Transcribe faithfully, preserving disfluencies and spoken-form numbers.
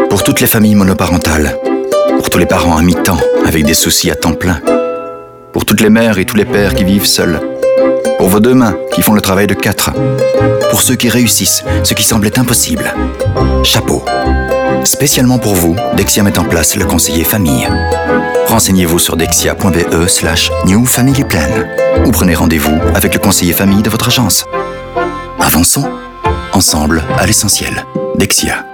Pour toutes les familles monoparentales, pour tous les parents à mi-temps avec des soucis à temps plein, pour toutes les mères et tous les pères qui vivent seuls, pour vos deux mains qui font le travail de quatre, pour ceux qui réussissent ce qui semblait impossible. Chapeau. Spécialement pour vous, Dexia met en place le conseiller famille. Renseignez-vous sur dexia.be slash new family plan ou prenez rendez-vous avec le conseiller famille de votre agence. Avançons ensemble à l'essentiel. Dexia.